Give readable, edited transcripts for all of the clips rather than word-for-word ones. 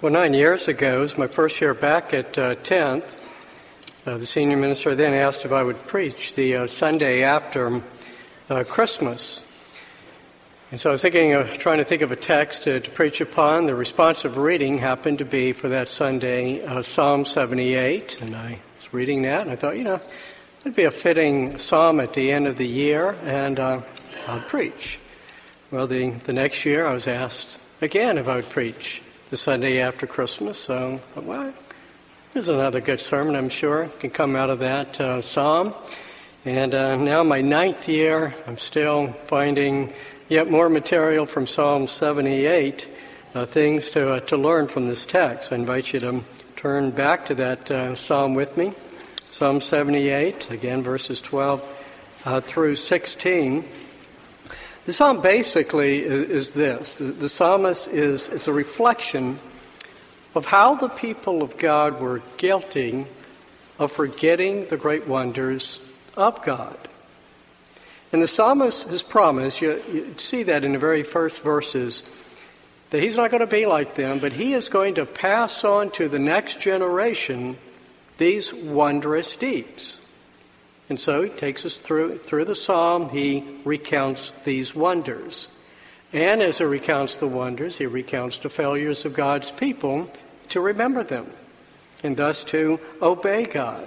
Well, 9 years ago, it was my first year back at 10th. The senior minister then asked if I would preach the Sunday after Christmas. And so I was trying to think of a text to preach upon. The responsive reading happened to be for that Sunday Psalm 78. And I was reading that, and I thought, it'd be a fitting psalm at the end of the year, and I'll preach. Well, the next year I was asked again if I would preach the Sunday after Christmas. So I thought, well, there's another good sermon, I'm sure, can come out of that psalm. And now my 9th year, I'm still finding yet more material from Psalm 78, things to learn from this text. I invite you to turn back to that psalm with me. Psalm 78, again, verses 12 through 16. The psalm basically is this. The psalmist it's a reflection of how the people of God were guilty of forgetting the great wonders of God. And the psalmist has promised, you see that in the very first verses, that he's not going to be like them, but he is going to pass on to the next generation these wondrous deeds. And so he takes us through the psalm. He recounts these wonders. And as he recounts the wonders, he recounts the failures of God's people to remember them and thus to obey God.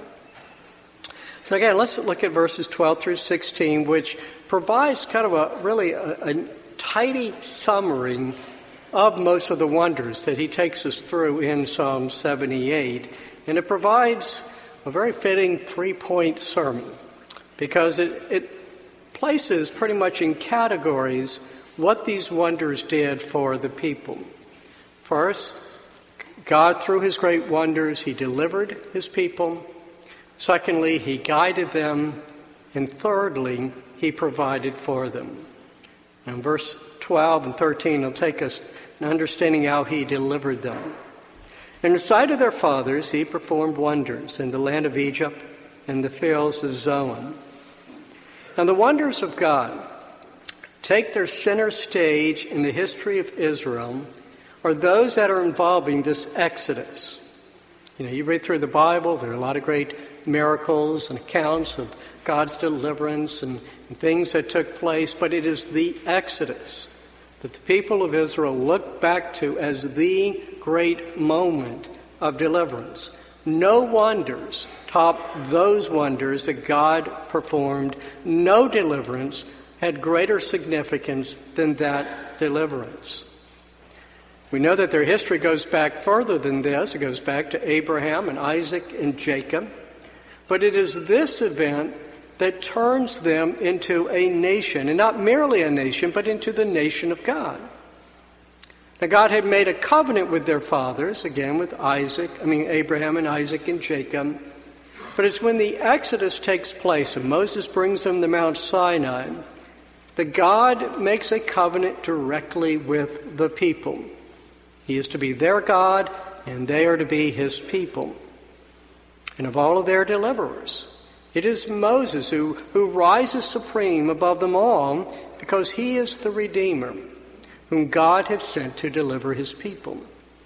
So again, let's look at verses 12 through 16, which provides kind of a tidy summary of most of the wonders that he takes us through in Psalm 78. And it provides a very fitting 3-point sermon because it places pretty much in categories what these wonders did for the people. First, God, through his great wonders, he delivered his people. Secondly, he guided them. And thirdly, he provided for them. And verse 12 and 13 will take us in understanding how he delivered them. In the sight of their fathers, he performed wonders in the land of Egypt and the fields of Zoan. And the wonders of God take their center stage in the history of Israel are those that are involving this Exodus. You read through the Bible, there are a lot of great miracles and accounts of God's deliverance and things that took place, but it is the Exodus that the people of Israel look back to as the great moment of deliverance. No wonders top those wonders that God performed. No deliverance had greater significance than that deliverance. We know that their history goes back further than this. It goes back to Abraham and Isaac and Jacob. But it is this event that turns them into a nation, and not merely a nation, but into the nation of God. Now, God had made a covenant with their fathers, again with Abraham and Isaac and Jacob. But it's when the Exodus takes place and Moses brings them to Mount Sinai that God makes a covenant directly with the people. He is to be their God, and they are to be his people. And of all of their deliverers, it is Moses who rises supreme above them all because he is the Redeemer whom God had sent to deliver his people.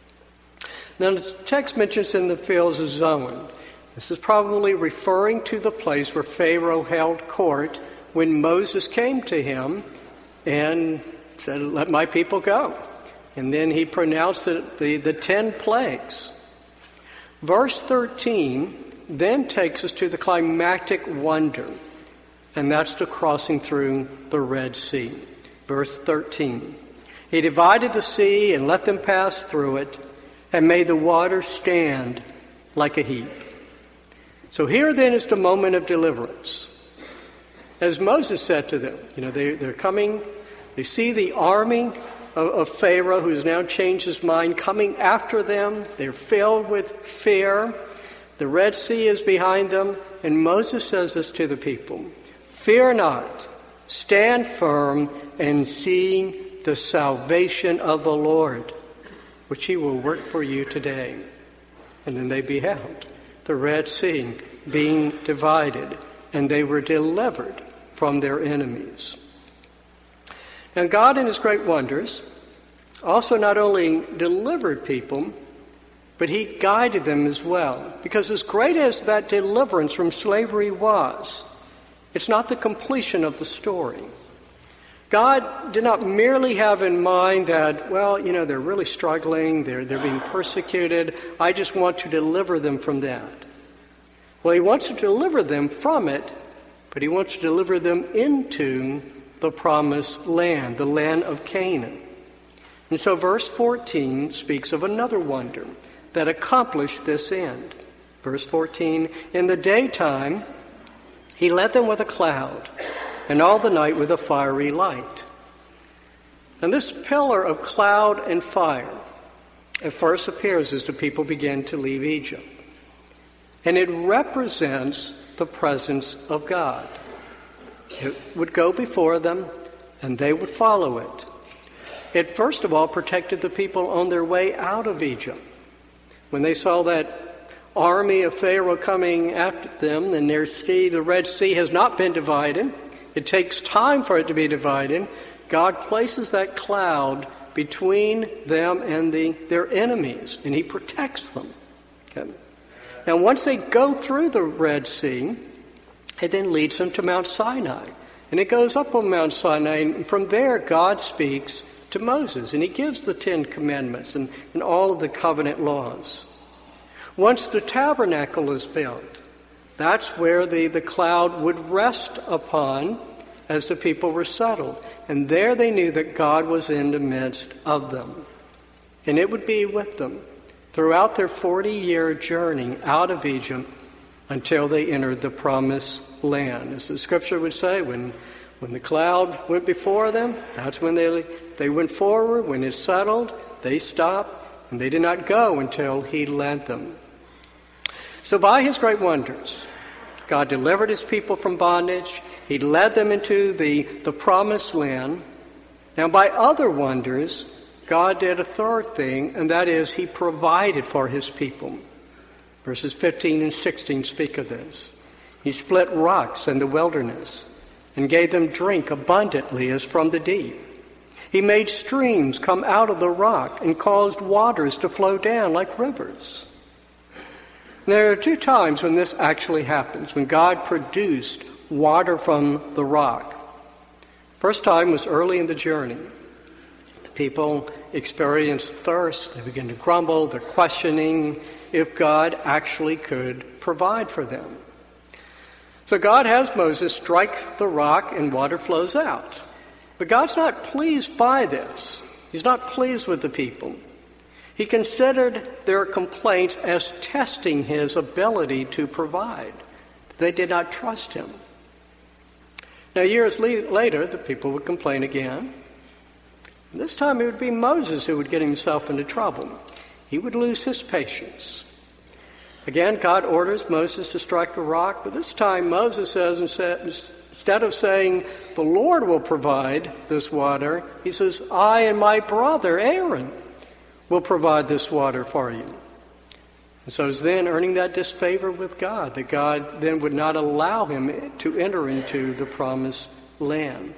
Now the text mentions in the fields of Zoan. This is probably referring to the place where Pharaoh held court when Moses came to him and said, "Let my people go." And then he pronounced the 10 plagues. Verse 13 then takes us to the climactic wonder, and that's the crossing through the Red Sea. Verse 13. He divided the sea and let them pass through it, and made the water stand like a heap. So here then is the moment of deliverance. As Moses said to them, they're coming, they see the army of Pharaoh, who has now changed his mind, coming after them. They're filled with fear. The Red Sea is behind them, and Moses says this to the people: "Fear not, stand firm, and see the salvation of the Lord, which he will work for you today." And then they beheld the Red Sea being divided, and they were delivered from their enemies. And God, in his great wonders, also not only delivered people, but he guided them as well. Because as great as that deliverance from slavery was, it's not the completion of the story. God did not merely have in mind that, they're really struggling, they're being persecuted, I just want to deliver them from that. Well, he wants to deliver them from it, but he wants to deliver them into the promised land, the land of Canaan. And so verse 14 speaks of another wonder that accomplished this end. Verse 14, in the daytime he led them with a cloud, and all the night with a fiery light. And this pillar of cloud and fire at first appears as the people begin to leave Egypt. And it represents the presence of God. It would go before them, and they would follow it. It first of all protected the people on their way out of Egypt. When they saw that army of Pharaoh coming after them, and the Red Sea has not been divided. It takes time for it to be divided. God places that cloud between them and their enemies, and he protects them. Okay? Now, once they go through the Red Sea, it then leads them to Mount Sinai. And it goes up on Mount Sinai, and from there God speaks to Moses, and he gives the 10 Commandments and all of the covenant laws. Once the tabernacle is built, that's where the cloud would rest upon as the people were settled. And there they knew that God was in the midst of them. And it would be with them throughout their 40-year journey out of Egypt until they entered the promised land. As the scripture would say, when the cloud went before them, that's when they went forward. When it settled, they stopped, and they did not go until he led them. So by his great wonders, God delivered his people from bondage. He led them into the promised land. Now by other wonders, God did a third thing, and that is he provided for his people. Verses 15 and 16 speak of this. He split rocks in the wilderness and gave them drink abundantly as from the deep. He made streams come out of the rock and caused waters to flow down like rivers. There are 2 times when this actually happens, when God produced water from the rock. First time was early in the journey. The people experienced thirst. They began to grumble. They're questioning if God actually could provide for them. So God has Moses strike the rock and water flows out. But God's not pleased by this. He's not pleased with the people. He considered their complaints as testing his ability to provide. They did not trust him. Now, years later, the people would complain again. And this time it would be Moses who would get himself into trouble. He would lose his patience. Again, God orders Moses to strike the rock, but this time Moses says, instead of saying, the Lord will provide this water, he says, I and my brother Aaron will provide this water for you. And so he's then earning that disfavor with God, that God then would not allow him to enter into the promised land.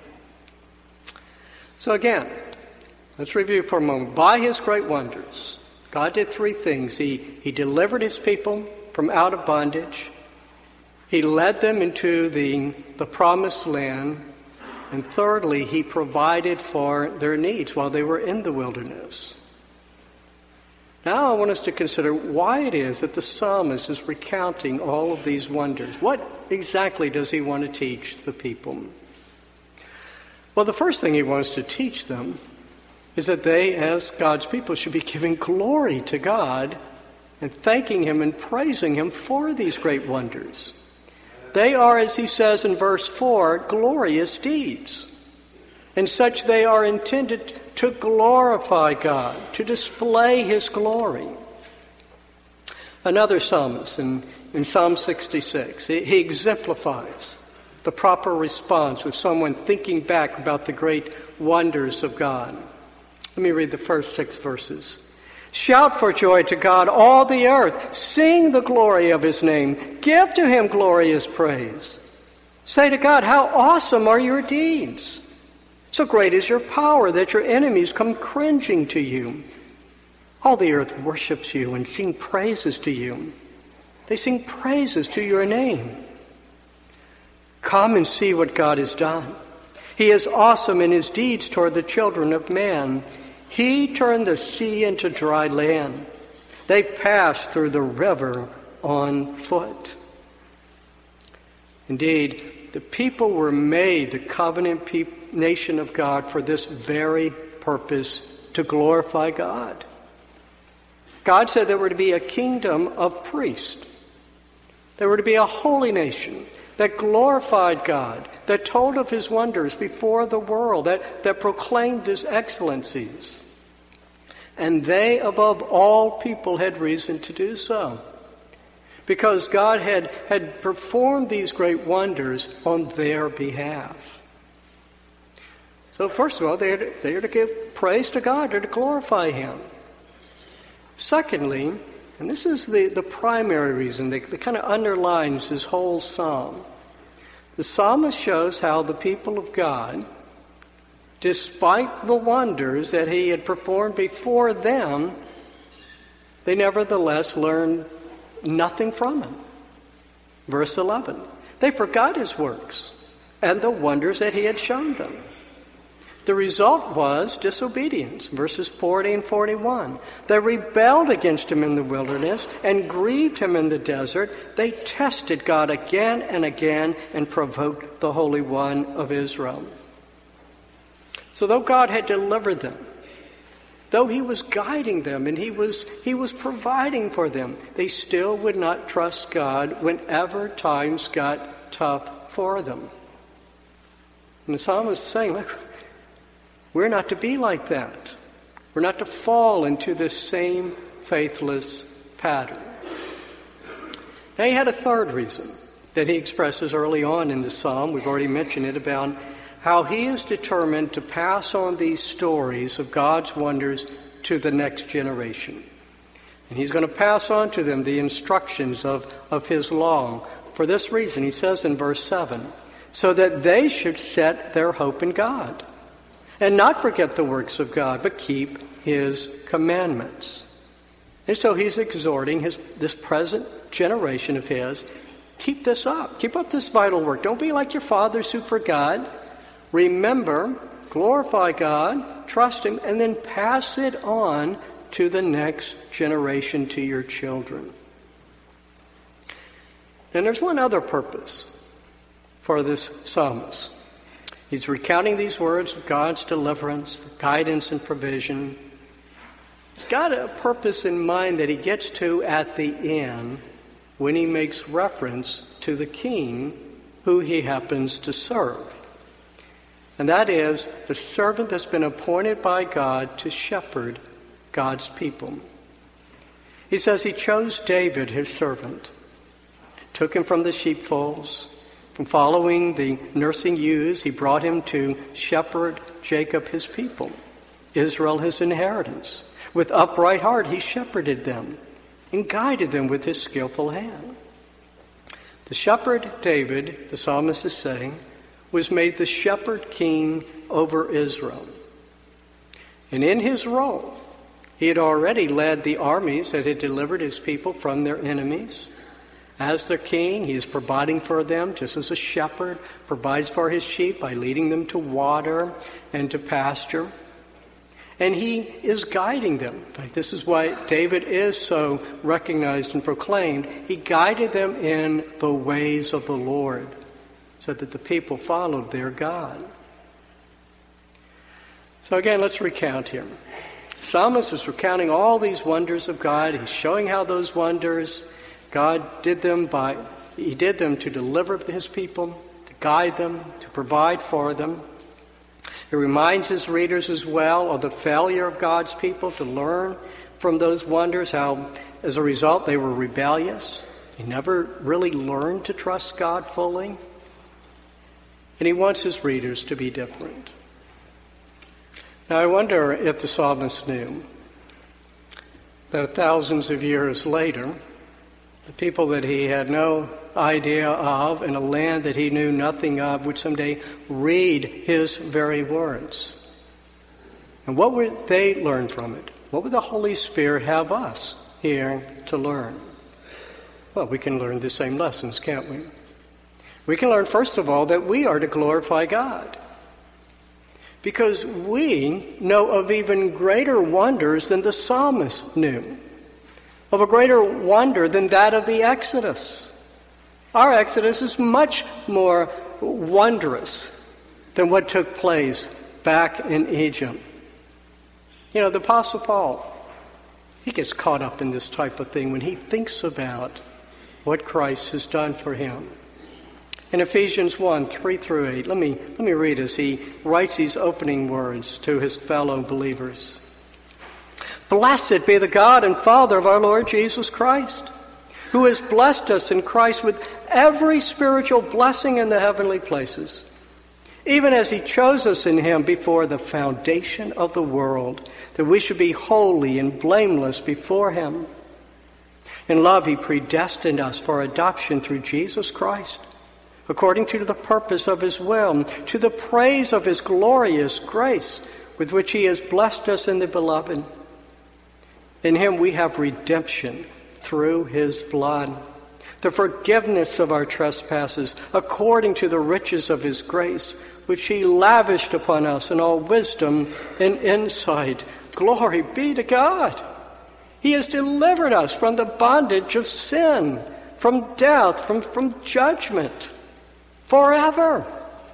So again, let's review for a moment. By his great wonders, God did 3 things. He delivered his people from out of bondage. He led them into the promised land. And thirdly, he provided for their needs while they were in the wilderness. Now I want us to consider why it is that the psalmist is recounting all of these wonders. What exactly does he want to teach the people? Well, the first thing he wants to teach them is that they, as God's people, should be giving glory to God and thanking him and praising him for these great wonders. They are, as he says in verse 4, glorious deeds. And such they are intended to glorify God, to display his glory. Another psalmist in Psalm 66, he exemplifies the proper response with someone thinking back about the great wonders of God. Let me read the first 6 verses. Shout for joy to God, all the earth. Sing the glory of his name. Give to him glorious praise. Say to God, how awesome are your deeds. So great is your power that your enemies come cringing to you. All the earth worships you and sing praises to you. They sing praises to your name. Come and see what God has done. He is awesome in his deeds toward the children of man. He turned the sea into dry land. They passed through the river on foot. Indeed, the people were made the covenant nation of God for this very purpose, to glorify God. God said there were to be a kingdom of priests. There were to be a holy nation that glorified God, that told of his wonders before the world, that proclaimed his excellencies. And they, above all people, had reason to do so, because God had performed these great wonders on their behalf. So first of all, they are to give praise to God, they're to glorify him. Secondly, and this is the primary reason that kind of underlines this whole psalm, the psalmist shows how the people of God, despite the wonders that he had performed before them, they nevertheless learned nothing from him. Verse 11, they forgot his works and the wonders that he had shown them. The result was disobedience, verses 40 and 41. They rebelled against him in the wilderness and grieved him in the desert. They tested God again and again and provoked the Holy One of Israel. So though God had delivered them, though he was guiding them and he was providing for them, they still would not trust God whenever times got tough for them. And the psalmist is saying, look, we're not to be like that. We're not to fall into this same faithless pattern. Now, he had a third reason that he expresses early on in the psalm. We've already mentioned it, about how he is determined to pass on these stories of God's wonders to the next generation. And he's going to pass on to them the instructions of his law. For this reason, he says in verse 7, so that they should set their hope in God and not forget the works of God, but keep his commandments. And so he's exhorting this present generation of his, keep this up. Keep up this vital work. Don't be like your fathers who forgot. Remember, glorify God, trust him, and then pass it on to the next generation, to your children. And there's one other purpose for this psalmist. He's recounting these words of God's deliverance, guidance, and provision. He's got a purpose in mind that he gets to at the end when he makes reference to the king who he happens to serve. And that is the servant that's been appointed by God to shepherd God's people. He says he chose David, his servant, took him from the sheepfolds. From following the nursing ewes, he brought him to shepherd Jacob, his people, Israel, his inheritance. With upright heart, he shepherded them and guided them with his skillful hand. The shepherd David, the psalmist is saying, was made the shepherd king over Israel. And in his role, he had already led the armies that had delivered his people from their enemies. As their king, he is providing for them, just as a shepherd provides for his sheep by leading them to water and to pasture. And he is guiding them. In fact, this is why David is so recognized and proclaimed. He guided them in the ways of the Lord, so that the people followed their God. So again, let's recount here. The psalmist is recounting all these wonders of God. He's showing how those wonders, God did them to deliver his people, to guide them, to provide for them. He reminds his readers as well of the failure of God's people to learn from those wonders, how as a result they were rebellious. They never really learned to trust God fully. And he wants his readers to be different. Now I wonder if the psalmist knew that thousands of years later, the people that he had no idea of in a land that he knew nothing of would someday read his very words. And what would they learn from it? what would the Holy Spirit have us here to learn? Well, we can learn the same lessons, can't we? We can learn, first of all, that we are to glorify God, because we know of even greater wonders than the psalmist knew, of a greater wonder than that of the Exodus. Our Exodus is much more wondrous than what took place back in Egypt. You know, the Apostle Paul, he gets caught up in this type of thing when he thinks about what Christ has done for him. In Ephesians 1, 3 through 8, let me read as he writes these opening words to his fellow believers. Blessed be the God and Father of our Lord Jesus Christ, who has blessed us in Christ with every spiritual blessing in the heavenly places, even as he chose us in him before the foundation of the world, that we should be holy and blameless before him. In love he predestined us for adoption through Jesus Christ, according to the purpose of his will, to the praise of his glorious grace, with which he has blessed us in the Beloved. In him we have redemption through his blood, the forgiveness of our trespasses, according to the riches of his grace, which he lavished upon us in all wisdom and insight. Glory be to God! He has delivered us from the bondage of sin, from death, from judgment, forever.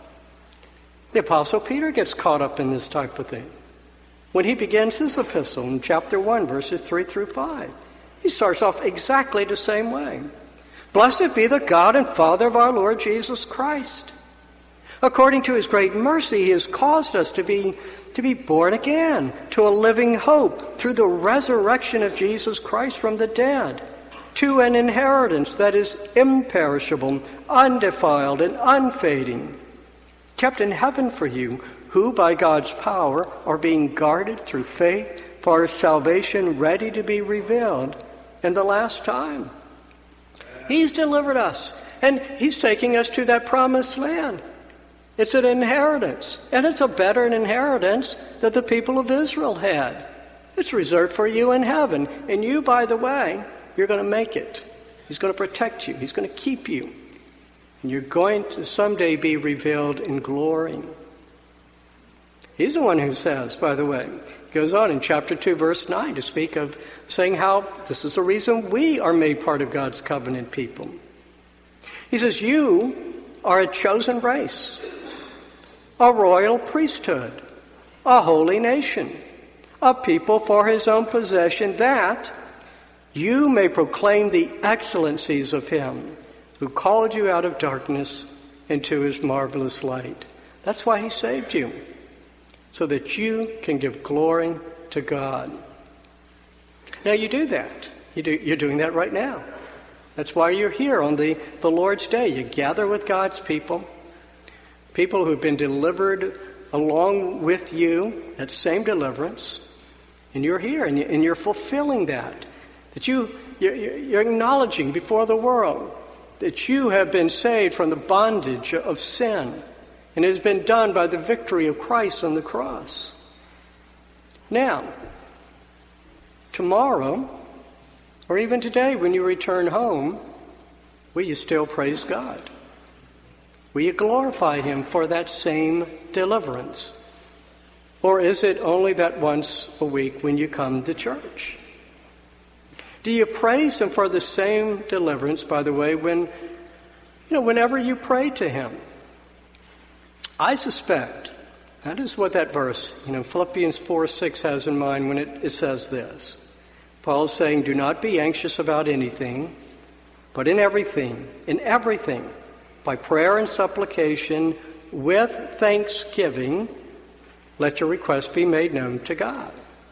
The Apostle Peter gets caught up in this type of thing. When he begins his epistle in chapter 1, verses 3 through 5, he starts off exactly the same way. Blessed be the God and Father of our Lord Jesus Christ. According to his great mercy, he has caused us to be born again to a living hope through the resurrection of Jesus Christ from the dead, to an inheritance that is imperishable, undefiled, and unfading, kept in heaven for you, who by God's power are being guarded through faith for our salvation, ready to be revealed in the last time. He's delivered us, and he's taking us to that promised land. It's an inheritance, and it's a better inheritance that the people of Israel had. It's reserved for you in heaven, and you, by the way, you're going to make it. He's going to protect you. He's going to keep you. And you're going to someday be revealed in glory. He's the one who says, by the way, goes on in chapter 2, verse 9 to speak of saying how this is the reason we are made part of God's covenant people. He says, you are a chosen race, a royal priesthood, a holy nation, a people for his own possession, that you may proclaim the excellencies of him who called you out of darkness into his marvelous light. That's why he saved you, so that you can give glory to God. Now you do that. You're doing that right now. That's why you're here on the Lord's Day. You gather with God's people who've been delivered along with you, that same deliverance, and you're here and you're fulfilling that you're acknowledging before the world that you have been saved from the bondage of sin, and it has been done by the victory of Christ on the cross. Now, tomorrow, or even today when you return home, will you still praise God? Will you glorify him for that same deliverance? Or is it only that once a week when you come to church? Do you praise him for the same deliverance, by the way, whenever you pray to him? I suspect that is what that verse, Philippians 4:6 has in mind when it says this. Paul's saying, do not be anxious about anything, but in everything, by prayer and supplication, with thanksgiving, let your requests be made known to God.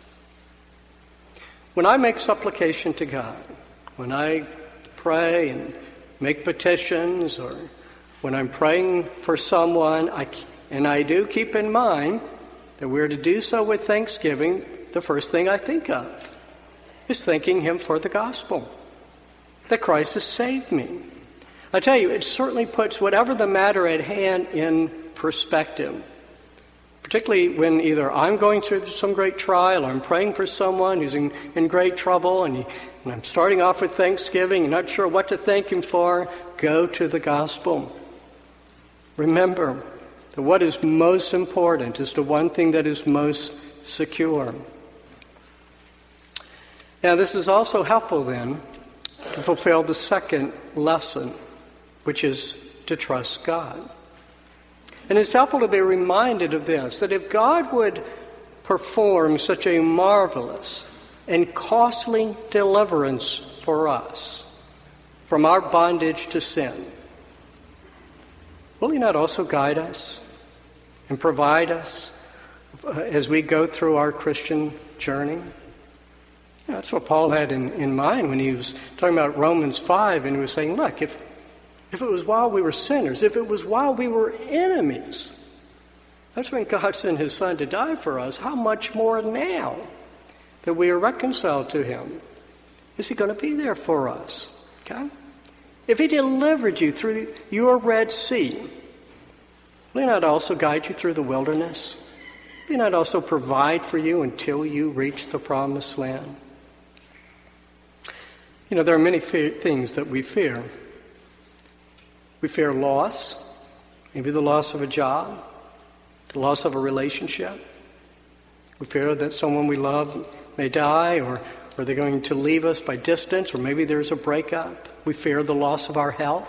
When I make supplication to God, when I pray and make petitions, or when I'm praying for someone, I do keep in mind that we're to do so with thanksgiving, the first thing I think of is thanking him for the gospel, that Christ has saved me. I tell you, it certainly puts whatever the matter at hand in perspective. particularly when either I'm going through some great trial or I'm praying for someone who's in great trouble and I'm starting off with thanksgiving, you're not sure what to thank him for, go to the gospel. Remember that what is most important is the one thing that is most secure. Now, this is also helpful then to fulfill the second lesson, which is to trust God. And it's helpful to be reminded of this, that if God would perform such a marvelous and costly deliverance for us from our bondage to sin, will he not also guide us and provide us as we go through our Christian journey? That's what Paul had in mind when he was talking about Romans 5, and he was saying, look, if it was while we were sinners, if it was while we were enemies, that's when God sent his Son to die for us, how much more now that we are reconciled to him is he going to be there for us? Okay? If he delivered you through your Red Sea, will he not also guide you through the wilderness? Will he not also provide for you until you reach the promised land? You know, there are many things that we fear. We fear loss, maybe the loss of a job, the loss of a relationship. We fear that someone we love may die, or they're going to leave us by distance, or maybe there's a breakup. We fear the loss of our health.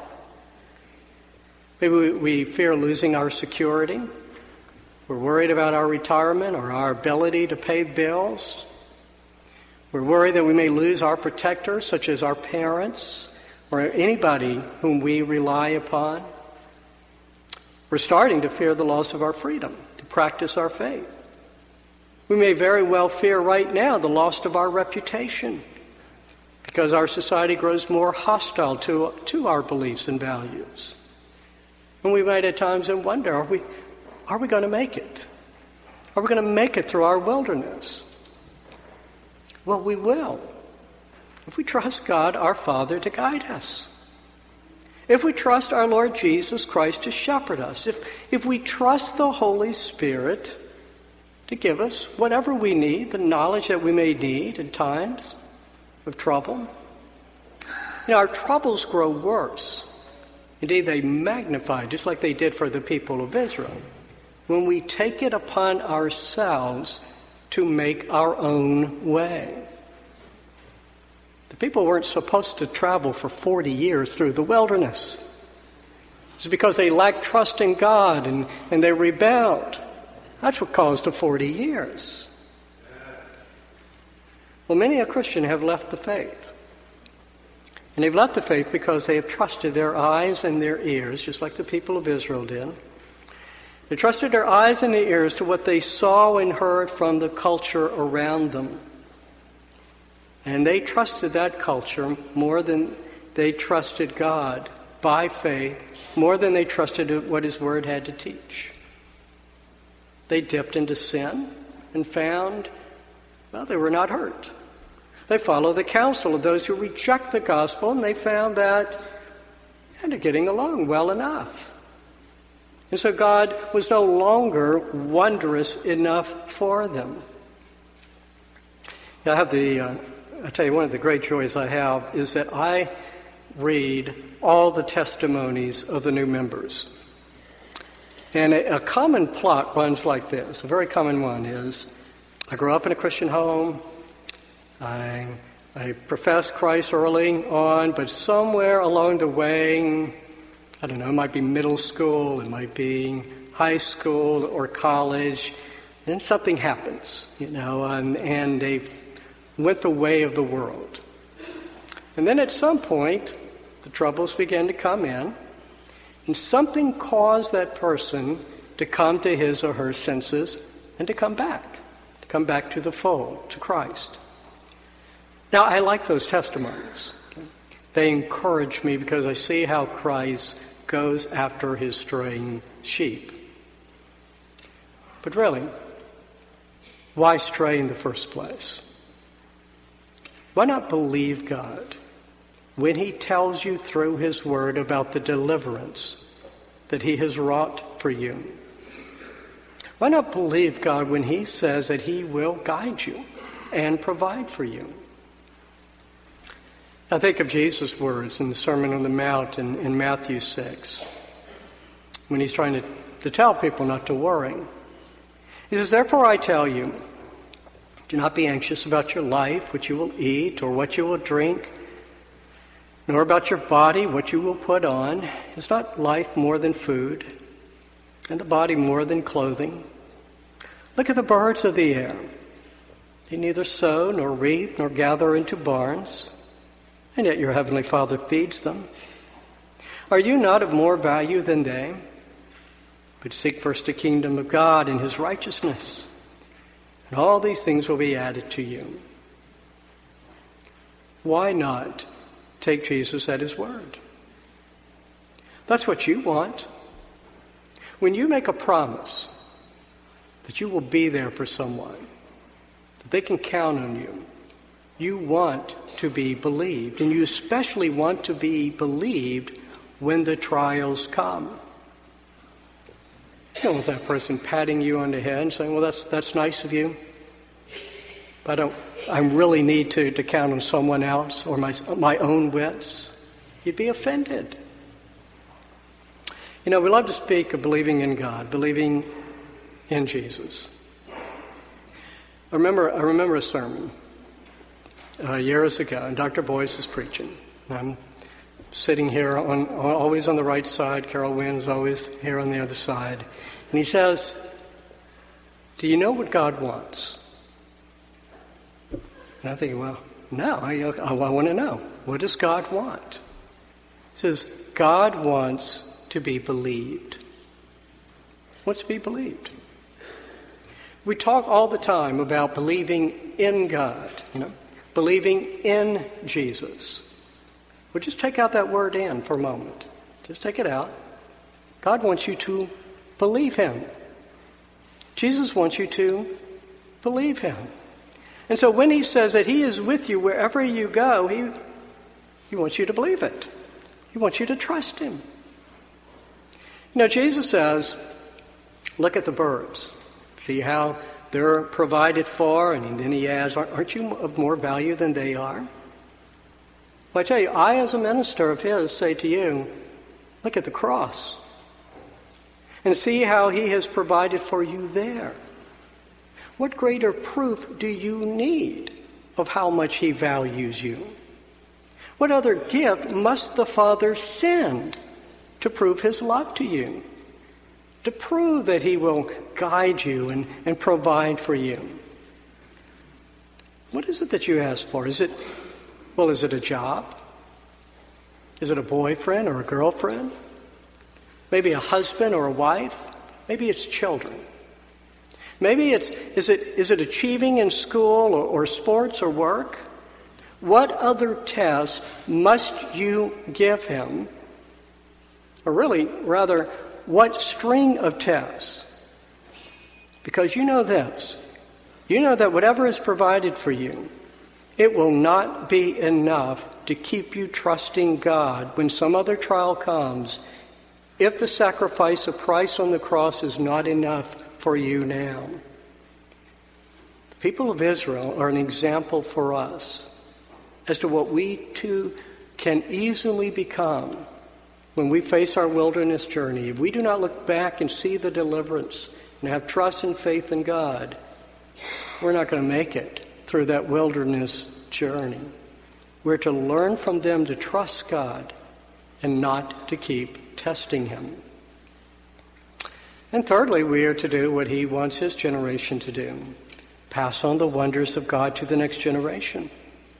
Maybe we fear losing our security. We're worried about our retirement or our ability to pay bills. We're worried that we may lose our protectors, such as our parents or anybody whom we rely upon. We're starting to fear the loss of our freedom to practice our faith. We may very well fear right now the loss of our reputation because our society grows more hostile to our beliefs and values. And we might at times then wonder, are we going to make it? Are we going to make it through our wilderness? Well, we will, if we trust God, our Father, to guide us. If we trust our Lord Jesus Christ to shepherd us. If we trust the Holy Spirit to give us whatever we need, the knowledge that we may need in times of trouble. You know, our troubles grow worse. Indeed, they magnify, just like they did for the people of Israel, when we take it upon ourselves to make our own way. The people weren't supposed to travel for 40 years through the wilderness. It's because they lacked trust in God and they rebelled. That's what caused the 40 years. Well, many a Christian have left the faith. And they've left the faith because they have trusted their eyes and their ears, just like the people of Israel did. They trusted their eyes and their ears to what they saw and heard from the culture around them. And they trusted that culture more than they trusted God by faith, more than they trusted what His Word had to teach. They dipped into sin and found, well, they were not hurt. They followed the counsel of those who reject the gospel, and they found that they're getting along well enough. And so God was no longer wondrous enough for them. I tell you, one of the great joys I have is that I read all the testimonies of the new members. And a common plot runs like this. A very common one is, I grew up in a Christian home. I professed Christ early on, but somewhere along the way, I don't know, it might be middle school, it might be high school or college, and something happens, and they went the way of the world. And then at some point, the troubles began to come in, and something caused that person to come to his or her senses and to come back to the fold, to Christ. Now, I like those testimonies. They encourage me because I see how Christ goes after his straying sheep. But really, why stray in the first place? Why not believe God when He tells you through His Word about the deliverance that He has wrought for you? Why not believe God when he says that he will guide you and provide for you? I think of Jesus' words in the Sermon on the Mount in Matthew 6, when he's trying to tell people not to worry. He says, "Therefore I tell you, do not be anxious about your life, what you will eat or what you will drink, nor about your body, what you will put on. Is not life more than food, and the body more than clothing? Look at the birds of the air. They neither sow nor reap nor gather into barns, and yet your heavenly Father feeds them. Are you not of more value than they? But seek first the kingdom of God and his righteousness, and all these things will be added to you." Why not take Jesus at his word? That's what you want. When you make a promise that you will be there for someone, that they can count on you, you want to be believed, and you especially want to be believed when the trials come. You don't want that person patting you on the head and saying, "Well, that's nice of you, but I really need to count on someone else or my own wits." You'd be offended. We love to speak of believing in God, believing in Jesus. I remember a sermon years ago, and Dr. Boyce was preaching. I'm sitting here always on the right side. Carol Wynn is always here on the other side. And he says, "Do you know what God wants?" And I'm thinking, well, no, I want to know. What does God want? He says, God wants to be believed. Wants to be believed. We talk all the time about believing in God, believing in Jesus. Well, just take out that word "in" for a moment. Just take it out. God wants you to believe him. Jesus wants you to believe him. And so when he says that he is with you wherever you go, he wants you to believe it. He wants you to trust him. Jesus says, look at the birds. See how they're provided for? And then he adds, aren't you of more value than they are? Well, I tell you, I as a minister of his say to you, look at the cross and see how he has provided for you there. What greater proof do you need of how much he values you? What other gift must the Father send to prove his love to you? To prove that he will guide you and provide for you? What is it that you ask for? Is it a job? Is it a boyfriend or a girlfriend? Maybe a husband or a wife? Maybe it's children. Maybe is it achieving in school or sports or work? What other test must you give him? Or rather, what string of tests? Because you know this. You know that whatever is provided for you, it will not be enough to keep you trusting God when some other trial comes, if the sacrifice of Christ on the cross is not enough for you now. The people of Israel are an example for us as to what we too can easily become when we face our wilderness journey. If we do not look back and see the deliverance and have trust and faith in God, we're not going to make it through that wilderness journey. We're to learn from them to trust God and not to keep testing him. And thirdly, we are to do what he wants his generation to do. Pass on the wonders of God to the next generation.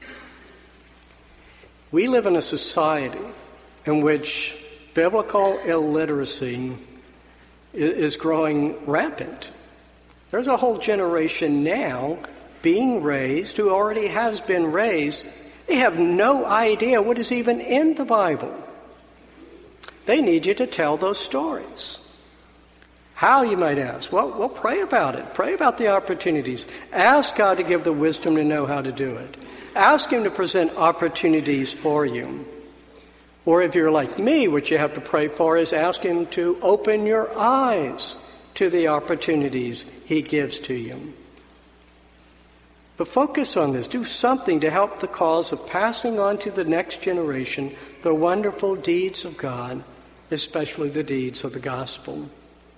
We live in a society in which biblical illiteracy is growing rampant. There's a whole generation now being raised who already has been raised. They have no idea what is even in the Bible. They need you to tell those stories. How, you might ask? Well, pray about it. Pray about the opportunities. Ask God to give the wisdom to know how to do it. Ask him to present opportunities for you. Or if you're like me, what you have to pray for is ask him to open your eyes to the opportunities he gives to you. But focus on this. Do something to help the cause of passing on to the next generation the wonderful deeds of God, especially the deeds of the gospel.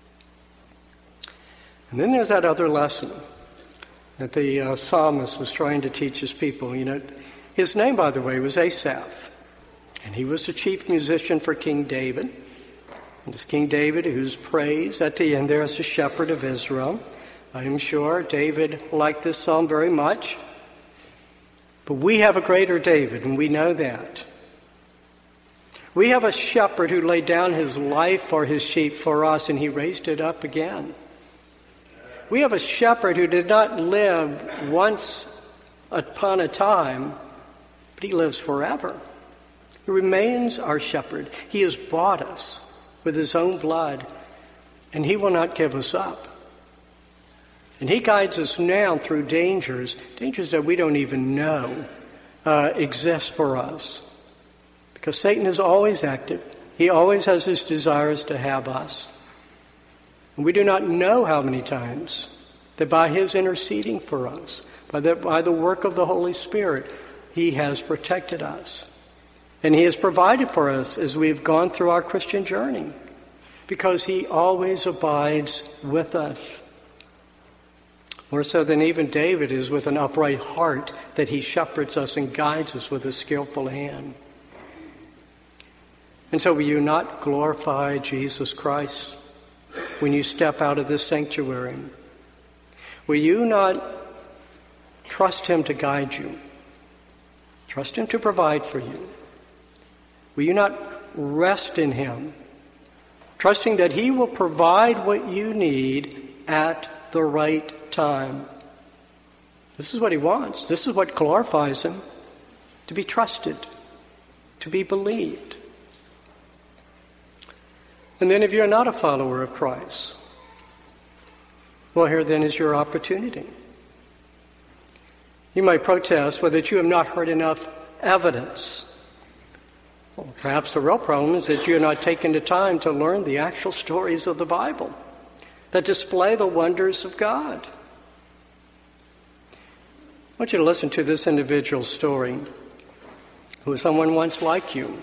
And then there's that other lesson that the psalmist was trying to teach his people. His name, by the way, was Asaph. And he was the chief musician for King David. And it's King David who's praised at the end there as the shepherd of Israel. I am sure David liked this psalm very much. But we have a greater David, and we know that. We have a shepherd who laid down his life for his sheep for us, and he raised it up again. We have a shepherd who did not live once upon a time, but he lives forever. He remains our shepherd. He has bought us with his own blood, and he will not give us up. And he guides us now through dangers that we don't even know exist for us. Because Satan is always active. He always has his desires to have us. And we do not know how many times that by his interceding for us, by the work of the Holy Spirit, he has protected us. And he has provided for us as we've gone through our Christian journey. Because he always abides with us. More so than even David is with an upright heart that he shepherds us and guides us with a skillful hand. And so will you not glorify Jesus Christ when you step out of this sanctuary? Will you not trust him to guide you? Trust him to provide for you? Will you not rest in him, trusting that he will provide what you need at the right time? This is what he wants. This is what glorifies him, to be trusted, to be believed. And then if you're not a follower of Christ, well, here then is your opportunity. You might protest that you have not heard enough evidence. Well, perhaps the real problem is that you have not taken the time to learn the actual stories of the Bible that display the wonders of God. I want you to listen to this individual's story, who was someone once like you.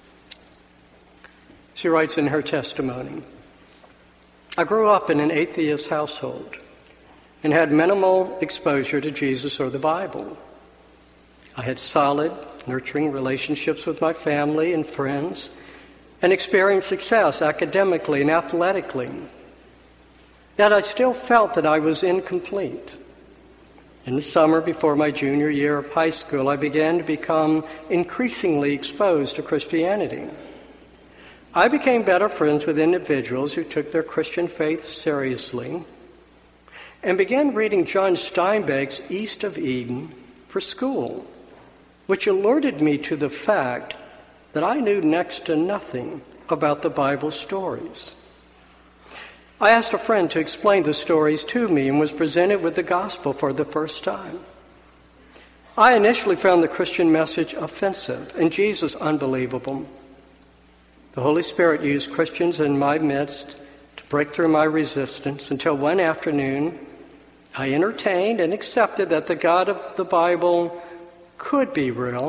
She writes in her testimony, I grew up in an atheist household and had minimal exposure to Jesus or the Bible. I had solid, nurturing relationships with my family and friends and experienced success academically and athletically. Yet I still felt that I was incomplete. In the summer before my junior year of high school, I began to become increasingly exposed to Christianity. I became better friends with individuals who took their Christian faith seriously and began reading John Steinbeck's East of Eden for school, which alerted me to the fact that I knew next to nothing about the Bible stories. I asked a friend to explain the stories to me and was presented with the gospel for the first time. I initially found the Christian message offensive and Jesus unbelievable. The Holy Spirit used Christians in my midst to break through my resistance until one afternoon I entertained and accepted that the God of the Bible could be real.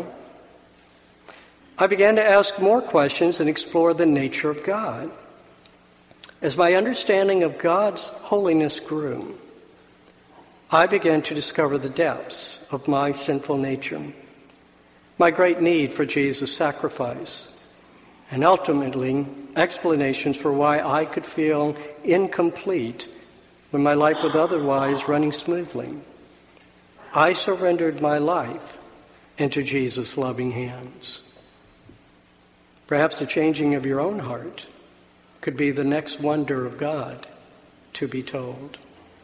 I began to ask more questions and explore the nature of God. As my understanding of God's holiness grew, I began to discover the depths of my sinful nature, my great need for Jesus' sacrifice, and ultimately explanations for why I could feel incomplete when my life was otherwise running smoothly. I surrendered my life into Jesus' loving hands. Perhaps the changing of your own heart could be the next wonder of God to be told.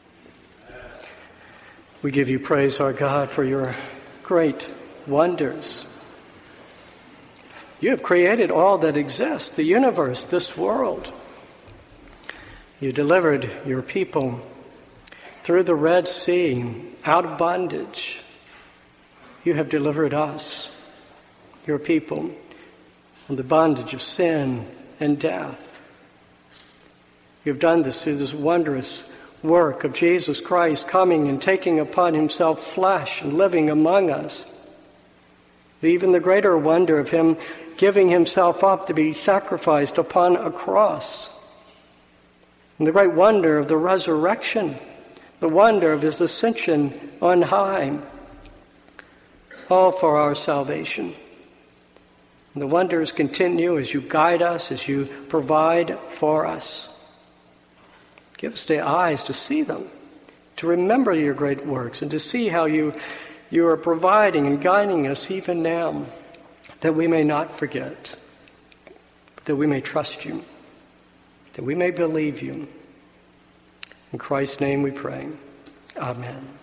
We give you praise, our God, for your great wonders. You have created all that exists, the universe, this world. You delivered your people through the Red Sea, out of bondage. You have delivered us, your people, from the bondage of sin and death. You've done this through this wondrous work of Jesus Christ coming and taking upon himself flesh and living among us. Even the greater wonder of him giving himself up to be sacrificed upon a cross. And the great wonder of the resurrection, the wonder of his ascension on high, all for our salvation. And the wonders continue as you guide us, as you provide for us. Give us the eyes to see them, to remember your great works, and to see how you are providing and guiding us even now, that we may not forget, that we may trust you, that we may believe you. In Christ's name we pray. Amen.